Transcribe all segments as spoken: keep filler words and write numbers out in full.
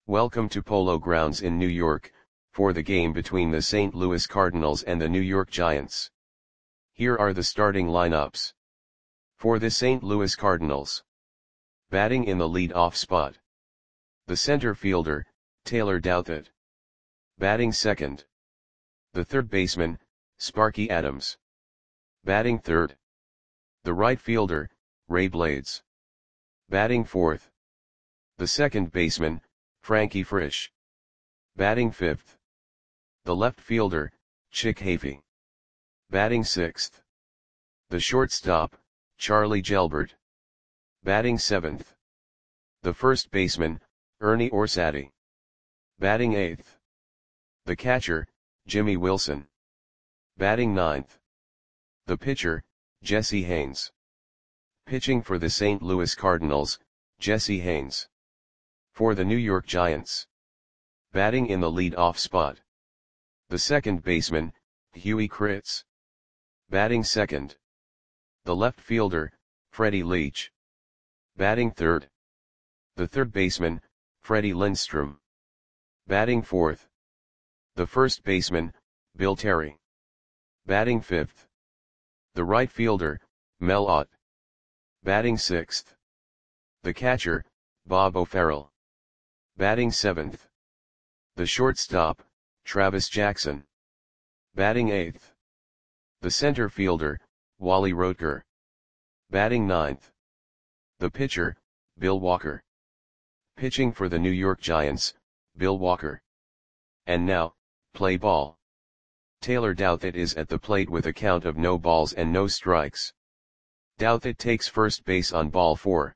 Welcome to Polo Grounds in New York, for the game between the Saint Louis Cardinals and the New York Giants. Here are the starting lineups. For the Saint Louis Cardinals. Batting in the lead-off spot. The center fielder, Taylor Douthit. Batting second. The third baseman, Sparky Adams. Batting third. The right fielder, Ray Blades. Batting fourth. The second baseman, Frankie Frisch. Batting fifth. The left fielder, Chick Hafey. Batting sixth. The shortstop, Charlie Gelbert. Batting seventh. The first baseman, Ernie Orsatti. Batting eighth. The catcher, Jimmy Wilson. Batting ninth. The pitcher, Jesse Haynes. Pitching for the Saint Louis Cardinals, Jesse Haynes. For the New York Giants. Batting in the lead-off spot. The second baseman, Huey Kritz. Batting second. The left fielder, Freddie Leach. Batting third. The third baseman, Freddie Lindstrom. Batting fourth. The first baseman, Bill Terry. Batting fifth. The right fielder, Mel Ott. Batting sixth. The catcher, Bob O'Farrell. Batting seventh. The shortstop, Travis Jackson. Batting eighth. The center fielder, Wally Rotker. Batting ninth. The pitcher, Bill Walker. Pitching for the New York Giants, Bill Walker. And now, play ball. Taylor Douthit is at the plate with a count of no balls and no strikes. Douthit takes first base on ball four.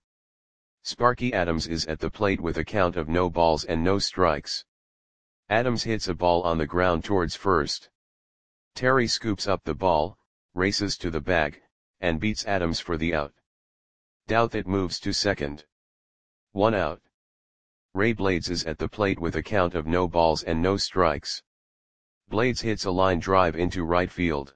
Sparky Adams is at the plate with a count of no balls and no strikes. Adams hits a ball on the ground towards first. Terry scoops up the ball, races to the bag, and beats Adams for the out. Douthit moves to second. One out. Ray Blades is at the plate with a count of no balls and no strikes. Blades hits a line drive into right field.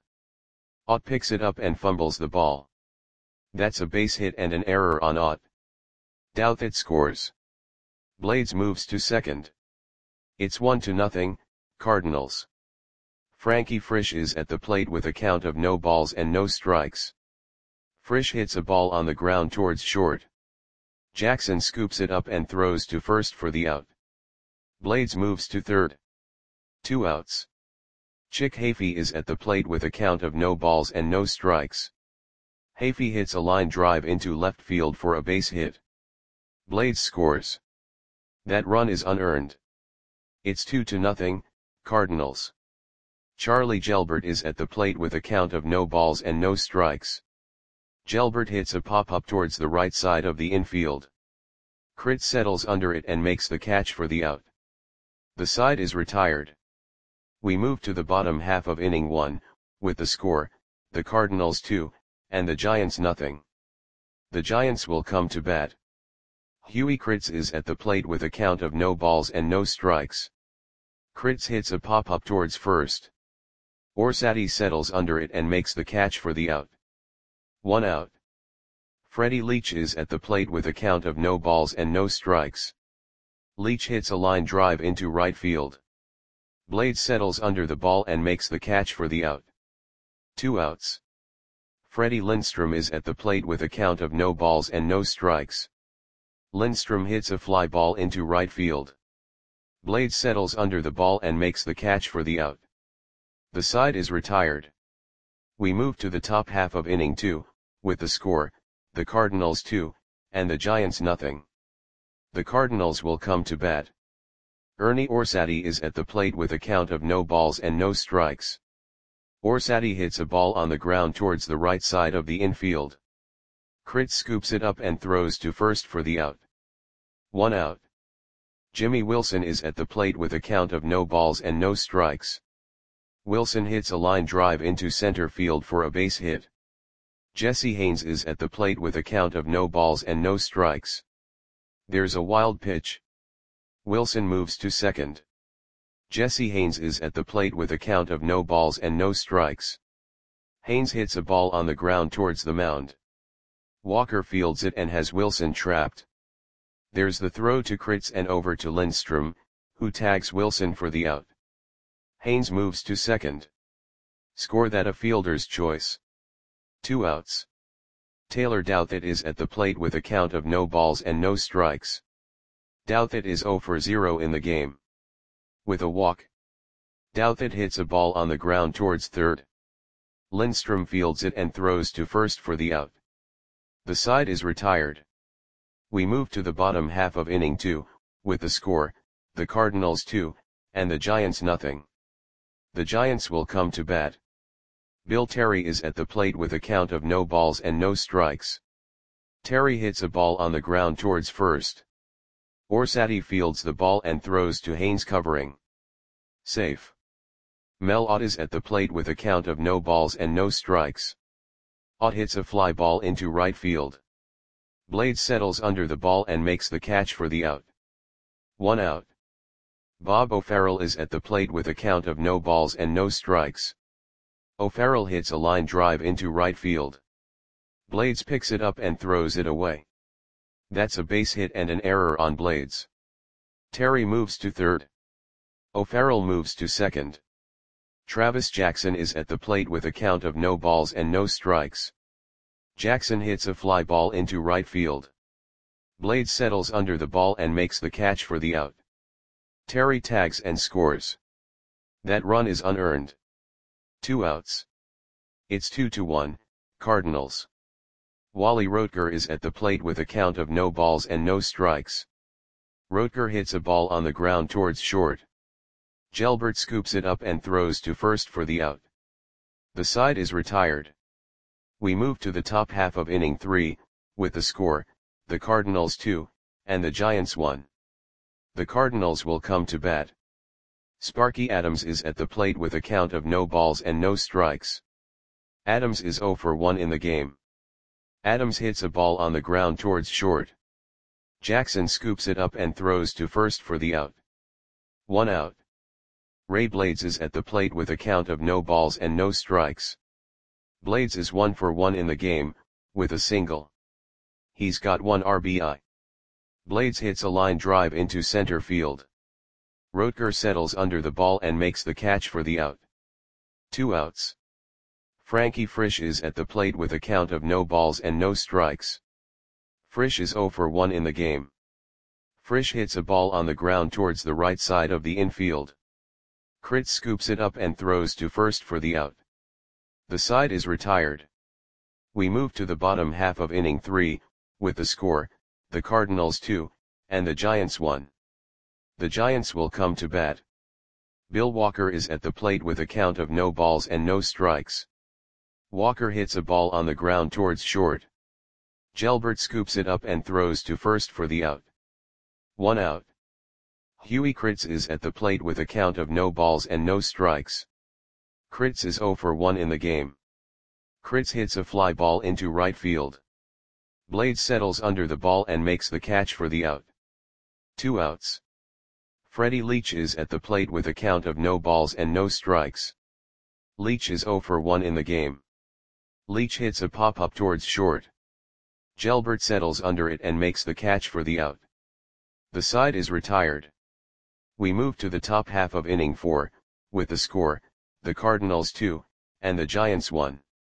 Ott picks it up and fumbles the ball. That's a base hit and an error on Ott. Douthit scores. Blades moves to second. It's one to nothing, Cardinals. Frankie Frisch is at the plate with a count of no balls and no strikes. Frisch hits a ball on the ground towards short. Jackson scoops it up and throws to first for the out. Blades moves to third. Two outs. Chick Hafey is at the plate with a count of no balls and no strikes. Hafey hits a line drive into left field for a base hit. Blades scores. That run is unearned. It's two to nothing, Cardinals. Charlie Gelbert is at the plate with a count of no balls and no strikes. Gelbert hits a pop-up towards the right side of the infield. Kritz settles under it and makes the catch for the out. The side is retired. We move to the bottom half of inning one, with the score, the Cardinals two, and the Giants nothing. The Giants will come to bat. Huey Kritz is at the plate with a count of no balls and no strikes. Kritz hits a pop-up towards first. Orsatti settles under it and makes the catch for the out. One out. Freddie Leach is at the plate with a count of no balls and no strikes. Leach hits a line drive into right field. Blades settles under the ball and makes the catch for the out. Two outs. Freddie Lindstrom is at the plate with a count of no balls and no strikes. Lindstrom hits a fly ball into right field. Blades settles under the ball and makes the catch for the out. The side is retired. We move to the top half of inning two, with the score, the Cardinals two, and the Giants nothing. The Cardinals will come to bat. Ernie Orsatti is at the plate with a count of no balls and no strikes. Orsatti hits a ball on the ground towards the right side of the infield. Kritz scoops it up and throws to first for the out. One out. Jimmy Wilson is at the plate with a count of no balls and no strikes. Wilson hits a line drive into center field for a base hit. Jesse Haynes is at the plate with a count of no balls and no strikes. There's a wild pitch. Wilson moves to second. Jesse Haynes is at the plate with a count of no balls and no strikes. Haynes hits a ball on the ground towards the mound. Walker fields it and has Wilson trapped. There's the throw to Kritz and over to Lindstrom, who tags Wilson for the out. Haynes moves to second. Score that a fielder's choice. Two outs. Taylor Douthit is at the plate with a count of no balls and no strikes. Douthit is zero for zero in the game. With a walk, Douthit hits a ball on the ground towards third. Lindstrom fields it and throws to first for the out. The side is retired. We move to the bottom half of inning two, with the score, the Cardinals two, and the Giants nothing. The Giants will come to bat. Bill Terry is at the plate with a count of no balls and no strikes. Terry hits a ball on the ground towards first. Orsatti fields the ball and throws to Haynes covering. Safe. Mel Ott is at the plate with a count of no balls and no strikes. Ott hits a fly ball into right field. Blades settles under the ball and makes the catch for the out. One out. Bob O'Farrell is at the plate with a count of no balls and no strikes. O'Farrell hits a line drive into right field. Blades picks it up and throws it away. That's a base hit and an error on Blades. Terry moves to third. O'Farrell moves to second. Travis Jackson is at the plate with a count of no balls and no strikes. Jackson hits a fly ball into right field. Blades settles under the ball and makes the catch for the out. Terry tags and scores. That run is unearned. Two outs. It's two to one, Cardinals. Wally Roetger is at the plate with a count of no balls and no strikes. Roetger hits a ball on the ground towards short. Gelbert scoops it up and throws to first for the out. The side is retired. We move to the top half of inning three, with the score, the Cardinals two, and the Giants one. The Cardinals will come to bat. Sparky Adams is at the plate with a count of no balls and no strikes. Adams is zero for one in the game. Adams hits a ball on the ground towards short. Jackson scoops it up and throws to first for the out. One out. Ray Blades is at the plate with a count of no balls and no strikes. Blades is one for one in the game, with a single. He's got one R B I. Blades hits a line drive into center field. Roetger settles under the ball and makes the catch for the out. Two outs. Frankie Frisch is at the plate with a count of no balls and no strikes. Frisch is zero for one in the game. Frisch hits a ball on the ground towards the right side of the infield. Kritz scoops it up and throws to first for the out. The side is retired. We move to the bottom half of inning three, with the score, the Cardinals two, and the Giants one. The Giants will come to bat. Bill Walker is at the plate with a count of no balls and no strikes. Walker hits a ball on the ground towards short. Gelbert scoops it up and throws to first for the out. One out. Huey Kritz is at the plate with a count of no balls and no strikes. Kritz is zero for one in the game. Kritz hits a fly ball into right field. Blades settles under the ball and makes the catch for the out. Two outs. Freddie Leach is at the plate with a count of no balls and no strikes. Leach is zero for one in the game. Leach hits a pop-up towards short. Gelbert settles under it and makes the catch for the out. The side is retired. We move to the top half of inning four, with the score, the Cardinals two, and the Giants one.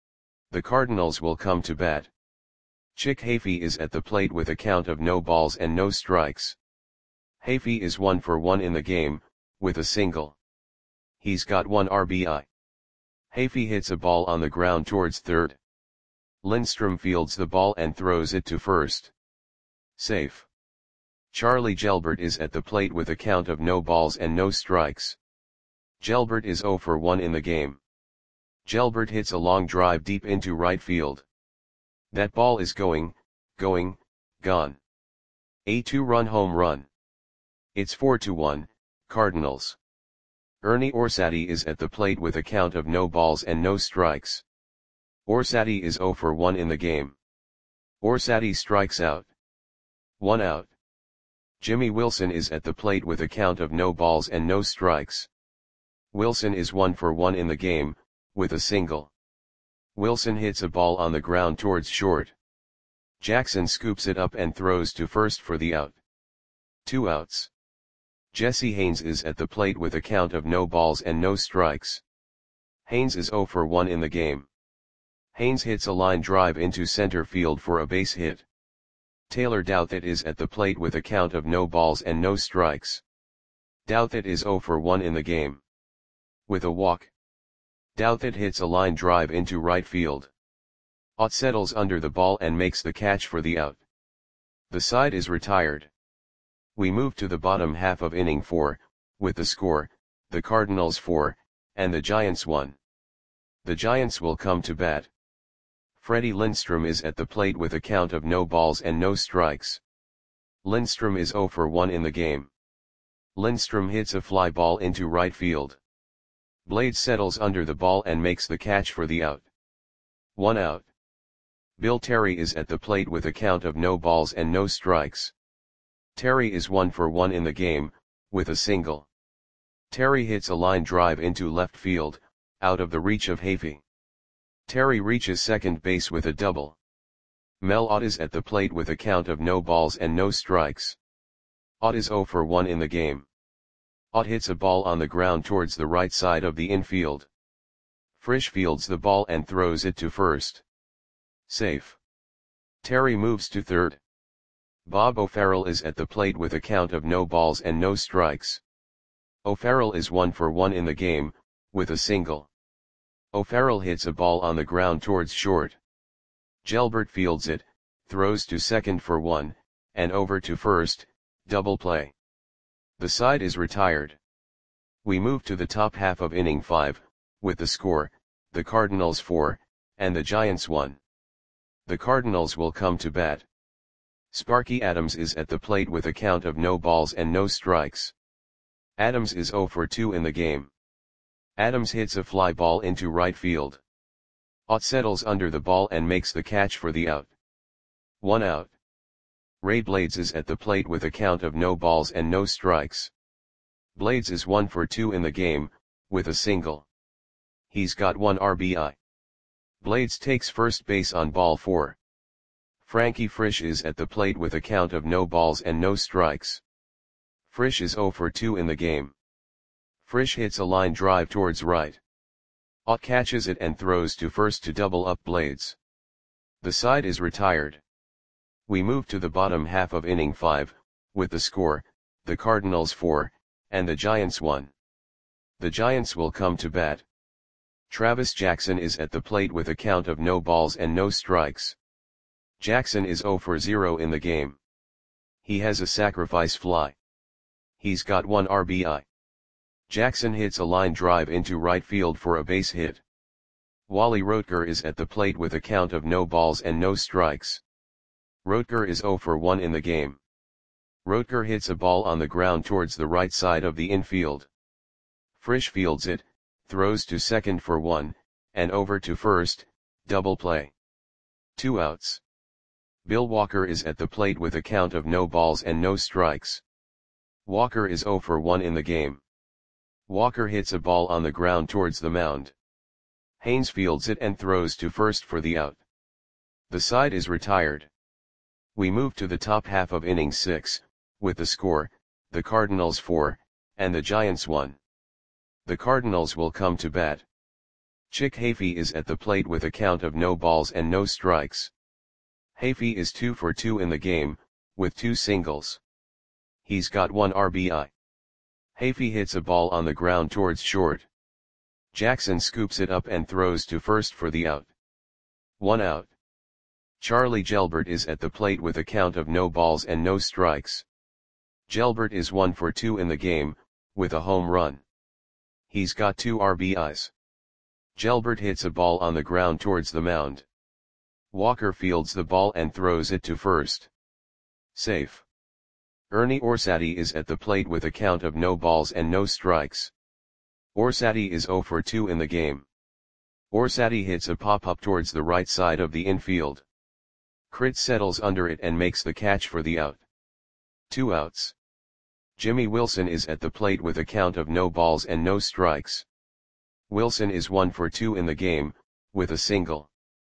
The Cardinals will come to bat. Chick Hafey is at the plate with a count of no balls and no strikes. Hafey is one for one in the game, with a single. He's got one R B I. Hafey hits a ball on the ground towards third. Lindstrom fields the ball and throws it to first. Safe. Charlie Gelbert is at the plate with a count of no balls and no strikes. Gelbert is zero for one in the game. Gelbert hits a long drive deep into right field. That ball is going, going, gone. A two-run home run. It's four to one, Cardinals. Ernie Orsatti is at the plate with a count of no balls and no strikes. Orsatti is zero for one in the game. Orsatti strikes out. One out. Jimmy Wilson is at the plate with a count of no balls and no strikes. Wilson is one for one in the game, with a single. Wilson hits a ball on the ground towards short. Jackson scoops it up and throws to first for the out. Two outs. Jesse Haynes is at the plate with a count of no balls and no strikes. Haynes is zero for one in the game. Haynes hits a line drive into center field for a base hit. Taylor Douthit is at the plate with a count of no balls and no strikes. Douthit is zero for one in the game. With a walk, Douthit hits a line drive into right field. Ott settles under the ball and makes the catch for the out. The side is retired. We move to the bottom half of inning four, with the score, the Cardinals four, and the Giants one. The Giants will come to bat. Freddie Lindstrom is at the plate with a count of no balls and no strikes. Lindstrom is zero for one in the game. Lindstrom hits a fly ball into right field. Blades settles under the ball and makes the catch for the out. One out. Bill Terry is at the plate with a count of no balls and no strikes. Terry is one for one in the game, with a single. Terry hits a line drive into left field, out of the reach of Hafey. Terry reaches second base with a double. Mel Ott is at the plate with a count of no balls and no strikes. Ott is zero for one in the game. Ott hits a ball on the ground towards the right side of the infield. Frisch fields the ball and throws it to first. Safe. Terry moves to third. Bob O'Farrell is at the plate with a count of no balls and no strikes. O'Farrell is one for one in the game, with a single. O'Farrell hits a ball on the ground towards short. Gelbert fields it, throws to second for one, and over to first, double play. The side is retired. We move to the top half of inning five, with the score, the Cardinals four, and the Giants one. The Cardinals will come to bat. Sparky Adams is at the plate with a count of no balls and no strikes. Adams is zero for two in the game. Adams hits a fly ball into right field. Ott settles under the ball and makes the catch for the out. One out. Ray Blades is at the plate with a count of no balls and no strikes. Blades is one for two in the game, with a single. He's got one R B I. Blades takes first base on ball four. Frankie Frisch is at the plate with a count of no balls and no strikes. Frisch is zero for two in the game. Frisch hits a line drive towards right. Ott catches it and throws to first to double up Blades. The side is retired. We move to the bottom half of inning five, with the score, the Cardinals four, and the Giants one. The Giants will come to bat. Travis Jackson is at the plate with a count of no balls and no strikes. Jackson is zero for zero in the game. He has a sacrifice fly. He's got one R B I. Jackson hits a line drive into right field for a base hit. Wally Roetger is at the plate with a count of no balls and no strikes. Roetger is zero for one in the game. Roetger hits a ball on the ground towards the right side of the infield. Frisch fields it, throws to second for one, and over to first, double play. Two outs. Bill Walker is at the plate with a count of no balls and no strikes. Walker is zero for one in the game. Walker hits a ball on the ground towards the mound. Haynes fields it and throws to first for the out. The side is retired. We move to the top half of inning six, with the score, the Cardinals four, and the Giants one. The Cardinals will come to bat. Chick Hafey is at the plate with a count of no balls and no strikes. Hafey is two for two in the game, with two singles. He's got one R B I. Hafey hits a ball on the ground towards short. Jackson scoops it up and throws to first for the out. One out. Charlie Gelbert is at the plate with a count of no balls and no strikes. Gelbert is one for two in the game, with a home run. He's got two R B Is. Gelbert hits a ball on the ground towards the mound. Walker fields the ball and throws it to first. Safe. Ernie Orsatti is at the plate with a count of no balls and no strikes. Orsatti is zero for two in the game. Orsatti hits a pop-up towards the right side of the infield. Crit settles under it and makes the catch for the out. Two outs. Jimmy Wilson is at the plate with a count of no balls and no strikes. Wilson is one for two in the game, with a single.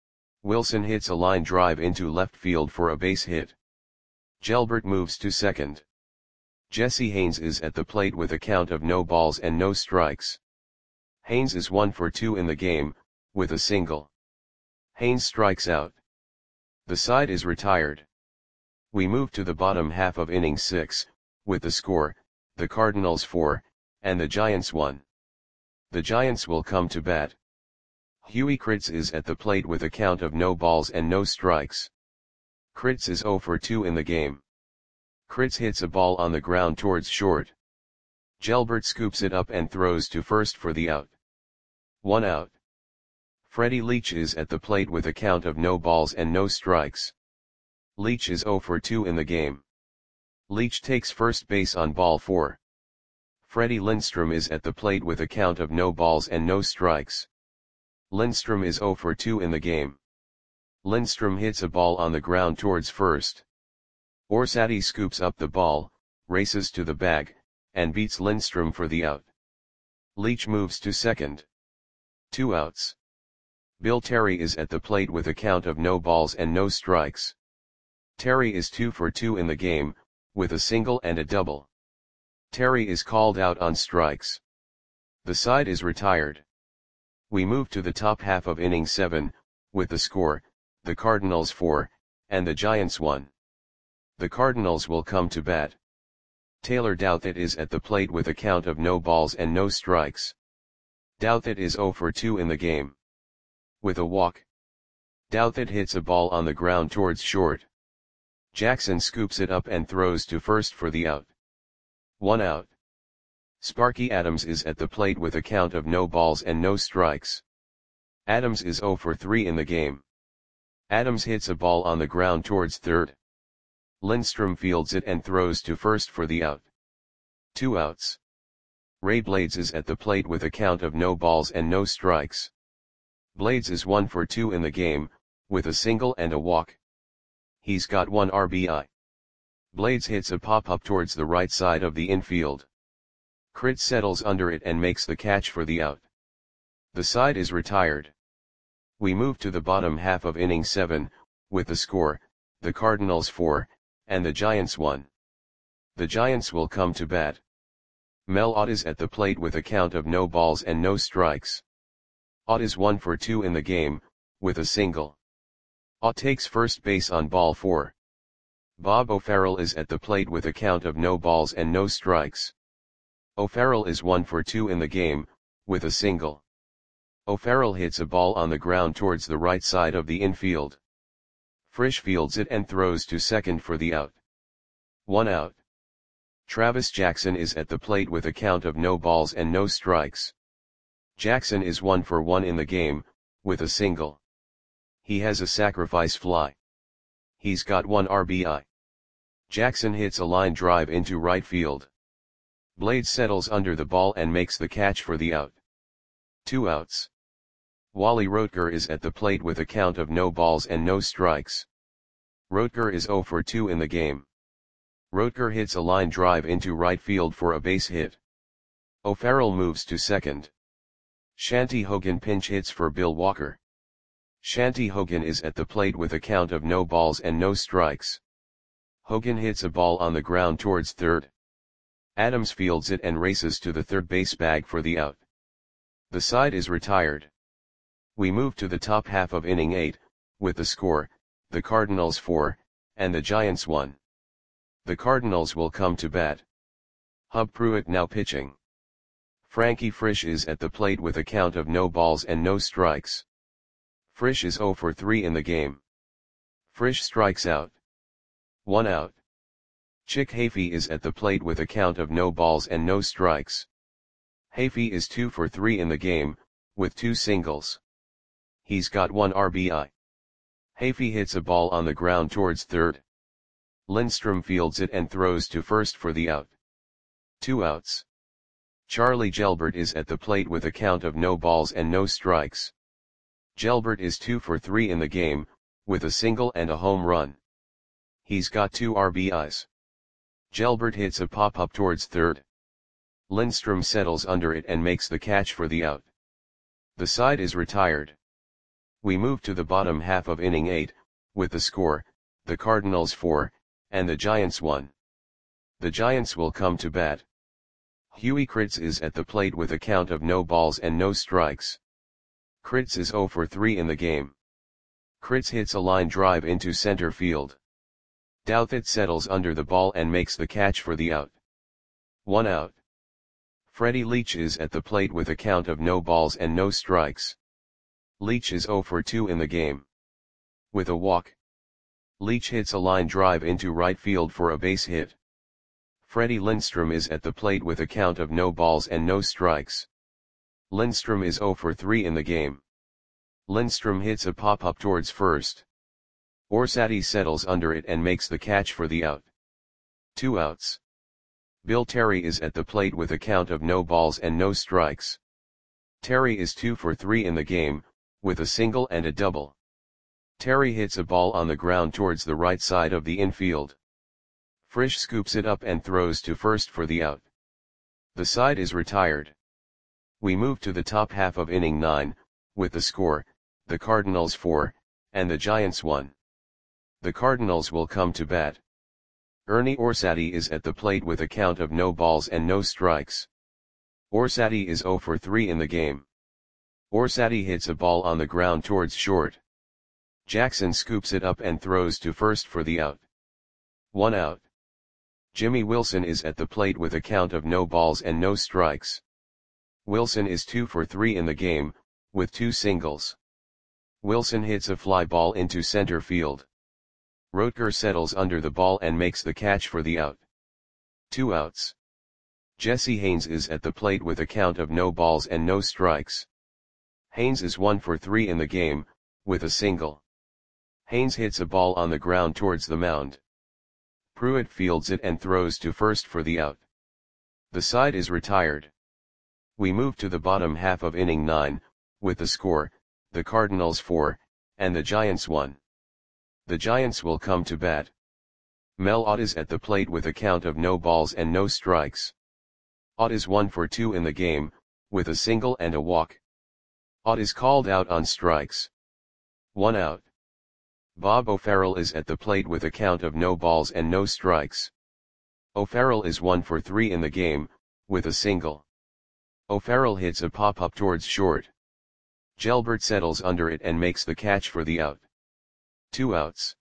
Wilson hits a line drive into left field for a base hit. Gelbert moves to second. Jesse Haynes is at the plate with a count of no balls and no strikes. Haynes is one for two in the game, with a single. Haynes strikes out. The side is retired. We move to the bottom half of inning six, with the score, the Cardinals four, and the Giants one. The Giants will come to bat. Huey Kritz is at the plate with a count of no balls and no strikes. Kritz is zero for two in the game. Kritz hits a ball on the ground towards short. Gelbert scoops it up and throws to first for the out. One out. Freddie Leach is at the plate with a count of no balls and no strikes. Leach is zero for two in the game. Leach takes first base on ball four. Freddie Lindstrom is at the plate with a count of no balls and no strikes. Lindstrom is zero for two in the game. Lindstrom hits a ball on the ground towards first. Orsatti scoops up the ball, races to the bag, and beats Lindstrom for the out. Leach moves to second. Two outs. Bill Terry is at the plate with a count of no balls and no strikes. Terry is two for two in the game, with a single and a double. Terry is called out on strikes. The side is retired. We move to the top half of inning seven, with the score, the Cardinals four, and the Giants one. The Cardinals will come to bat. Taylor Douthit is at the plate with a count of no balls and no strikes. Douthit is zero for two in the game. With a walk. Douthit hits a ball on the ground towards short. Jackson scoops it up and throws to first for the out. One out. Sparky Adams is at the plate with a count of no balls and no strikes. Adams is zero for three in the game. Adams hits a ball on the ground towards third. Lindstrom fields it and throws to first for the out. Two outs. Ray Blades is at the plate with a count of no balls and no strikes. Blades is one for two in the game, with a single and a walk. He's got one R B I. Blades hits a pop-up towards the right side of the infield. Kritz settles under it and makes the catch for the out. The side is retired. We move to the bottom half of inning seven, with the score, the Cardinals four, and the Giants one. The Giants will come to bat. Mel Ott is at the plate with a count of no balls and no strikes. Ott is one for two in the game, with a single. Ott takes first base on ball four. Bob O'Farrell is at the plate with a count of no balls and no strikes. O'Farrell is one for two in the game, with a single. O'Farrell hits a ball on the ground towards the right side of the infield. Frisch fields it and throws to second for the out. One out. Travis Jackson is at the plate with a count of no balls and no strikes. Jackson is one for one in the game, with a single. He has a sacrifice fly. He's got one R B I. Jackson hits a line drive into right field. Blades settles under the ball and makes the catch for the out. Two outs. Wally Roetger is at the plate with a count of no balls and no strikes. Roetger is zero for two in the game. Roetger hits a line drive into right field for a base hit. O'Farrell moves to second. Shanty Hogan pinch hits for Bill Walker. Shanty Hogan is at the plate with a count of no balls and no strikes. Hogan hits a ball on the ground towards third. Adams fields it and races to the third base bag for the out. The side is retired. We move to the top half of inning eight, with the score, the Cardinals four, and the Giants one. The Cardinals will come to bat. Hub Pruitt now pitching. Frankie Frisch is at the plate with a count of no balls and no strikes. Frisch is zero for three in the game. Frisch strikes out. One out. Chick Hafey is at the plate with a count of no balls and no strikes. Hafey is two for three in the game, with two singles. He's got one R B I. Hafey hits a ball on the ground towards third. Lindstrom fields it and throws to first for the out. Two outs. Charlie Gelbert is at the plate with a count of no balls and no strikes. Gelbert is two for three in the game, with a single and a home run. He's got two R B Is. Gelbert hits a pop-up towards third. Lindstrom settles under it and makes the catch for the out. The side is retired. We move to the bottom half of inning eight, with the score, the Cardinals four, and the Giants one. The Giants will come to bat. Huey Kritz is at the plate with a count of no balls and no strikes. Kritz is zero for three in the game. Kritz hits a line drive into center field. Douthit settles under the ball and makes the catch for the out. One out. Freddie Leach is at the plate with a count of no balls and no strikes. Leach is zero for two in the game. With a walk, Leach hits a line drive into right field for a base hit. Freddie Lindstrom is at the plate with a count of no balls and no strikes. Lindstrom is zero for three in the game. Lindstrom hits a pop-up towards first. Orsatti settles under it and makes the catch for the out. Two outs. Bill Terry is at the plate with a count of no balls and no strikes. Terry is two for three in the game, with a single and a double. Terry hits a ball on the ground towards the right side of the infield. Frisch scoops it up and throws to first for the out. The side is retired. We move to the top half of inning nine, with the score, the Cardinals four, and the Giants one. The Cardinals will come to bat. Ernie Orsatti is at the plate with a count of no balls and no strikes. Orsatti is zero for three in the game. Orsatti hits a ball on the ground towards short. Jackson scoops it up and throws to first for the out. One out. Jimmy Wilson is at the plate with a count of no balls and no strikes. Wilson is two for three in the game, with two singles. Wilson hits a fly ball into center field. Rotker settles under the ball and makes the catch for the out. Two outs. Jesse Haynes is at the plate with a count of no balls and no strikes. Haynes is one for three in the game, with a single. Haynes hits a ball on the ground towards the mound. Pruitt fields it and throws to first for the out. The side is retired. We move to the bottom half of inning nine, with the score, the Cardinals four, and the Giants one. The Giants will come to bat. Mel Ott is at the plate with a count of no balls and no strikes. Ott is one for two in the game, with a single and a walk. Ott is called out on strikes. One out. Bob O'Farrell is at the plate with a count of no balls and no strikes. O'Farrell is one for three in the game, with a single. O'Farrell hits a pop-up towards short. Gelbert settles under it and makes the catch for the out. Two outs.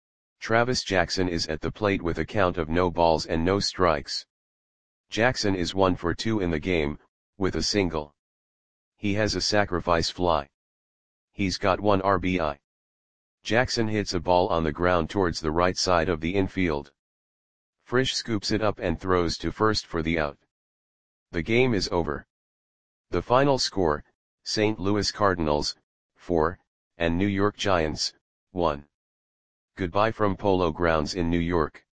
Travis Jackson is at the plate with a count of no balls and no strikes. Jackson is one for two in the game, with a single. He has a sacrifice fly. He's got one R B I. Jackson hits a ball on the ground towards the right side of the infield. Frisch scoops it up and throws to first for the out. The game is over. The final score, Saint Louis Cardinals, four, and New York Giants, one. Goodbye from Polo Grounds in New York.